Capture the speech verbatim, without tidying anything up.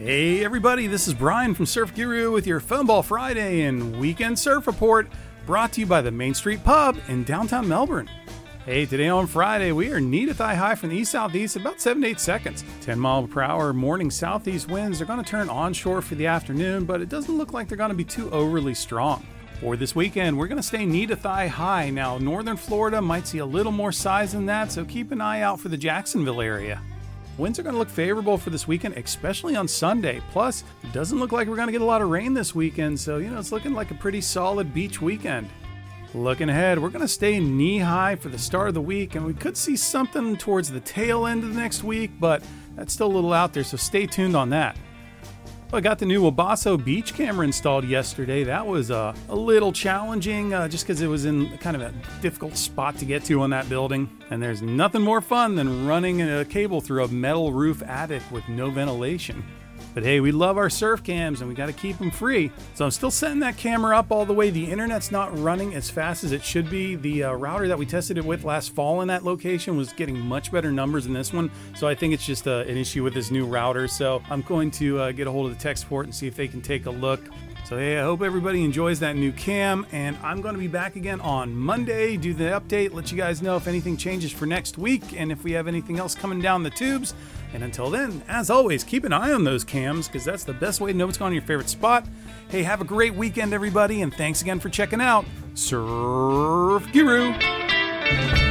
Hey everybody, this is Brian from Surf Guru with your Foam Ball Friday and Weekend Surf Report, brought to you by the Main Street Pub in downtown Melbourne. Hey, today on Friday, we are knee to thigh high from the east-southeast, about seven to eight seconds. ten mile per hour morning southeast winds are going to turn onshore for the afternoon, but it doesn't look like they're going to be too overly strong. For this weekend, we're going to stay knee to thigh high. Now, northern Florida might see a little more size than that, so keep an eye out for the Jacksonville area. Winds are going to look favorable for this weekend, especially on Sunday. Plus, it doesn't look like we're going to get a lot of rain this weekend, so, you know, it's looking like a pretty solid beach weekend. Looking ahead, we're going to stay knee-high for the start of the week, and we could see something towards the tail end of the next week, but that's still a little out there, so stay tuned on that. I got the new Wabasso beach camera installed yesterday. That was uh, a little challenging uh, just because it was in kind of a difficult spot to get to on that building. And there's nothing more fun than running a cable through a metal roof attic with no ventilation. But hey, we love our surf cams and we got to keep them free. So I'm still setting that camera up all the way. The internet's not running as fast as it should be. The uh, router that we tested it with last fall in that location was getting much better numbers than this one. So I think it's just uh, an issue with this new router. So I'm going to uh, get a hold of the tech support and see if they can take a look. So hey, I hope everybody enjoys that new cam, and I'm going to be back again on Monday, do the update, let you guys know if anything changes for next week, and if we have anything else coming down the tubes. And until then, as always, keep an eye on those cams, because that's the best way to know what's going on in your favorite spot. Hey, have a great weekend, everybody, and thanks again for checking out Surf Guru.